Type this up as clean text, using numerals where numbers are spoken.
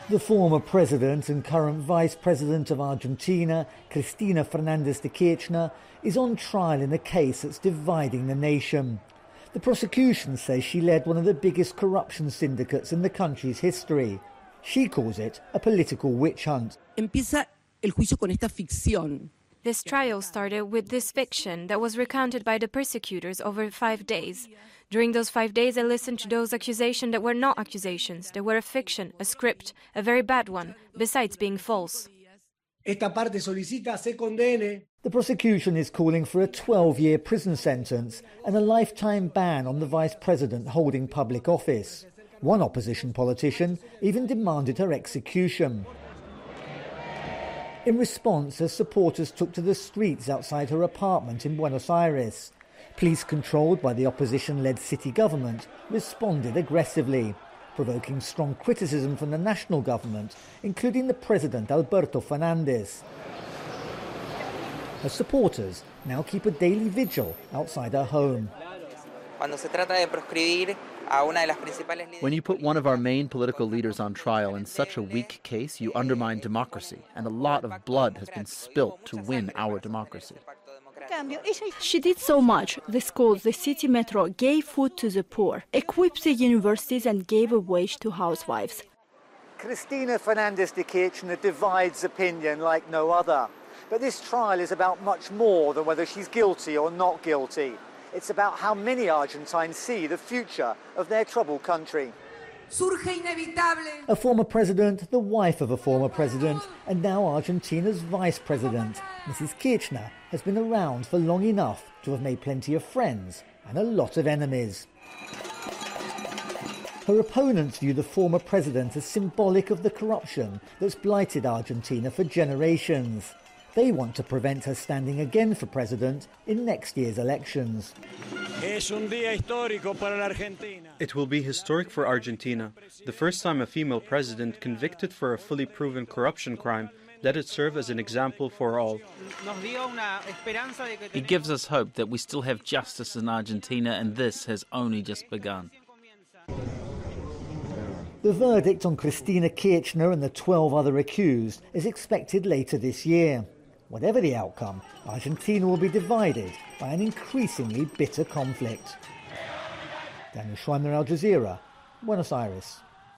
The former president and current vice president of Argentina, Cristina Fernández de Kirchner, is on trial in a case that's dividing the nation. The prosecution says she led one of the biggest corruption syndicates in the country's history. She calls it a political witch hunt. Empieza el juicio con esta ficción. This trial started with this fiction that was recounted by the persecutors over 5 days. During those 5 days, I listened to those accusations that were not accusations. They were a fiction, a script, a very bad one, besides being false. Esta parte solicita se condene. The prosecution is calling for a 12-year prison sentence and a lifetime ban on the vice president holding public office. One opposition politician even demanded her execution. In response, her supporters took to the streets outside her apartment in Buenos Aires. Police controlled by the opposition-led city government responded aggressively, provoking strong criticism from the national government, including the president Alberto Fernández. Her supporters now keep a daily vigil outside her home. When you put one of our main political leaders on trial in such a weak case, you undermine democracy, and a lot of blood has been spilt to win our democracy. She did so much. The schools, the city metro, gave food to the poor, equipped the universities and gave a wage to housewives. Cristina Fernández de Kirchner divides opinion like no other. But this trial is about much more than whether she's guilty or not guilty. It's about how many Argentines see the future of their troubled country. A former president, the wife of a former president, and now Argentina's vice president. Mrs. Kirchner has been around for long enough to have made plenty of friends and a lot of enemies. Her opponents view the former president as symbolic of the corruption that's blighted Argentina for generations. They want to prevent her standing again for president in next year's elections. It will be historic for Argentina. The first time a female president convicted for a fully proven corruption crime. Let it serve as an example for all. It gives us hope that we still have justice in Argentina, and this has only just begun. The verdict on Cristina Kirchner and the 12 other accused is expected later this year. Whatever the outcome, Argentina will be divided by an increasingly bitter conflict. Daniel Schweimer, Al Jazeera, Buenos Aires.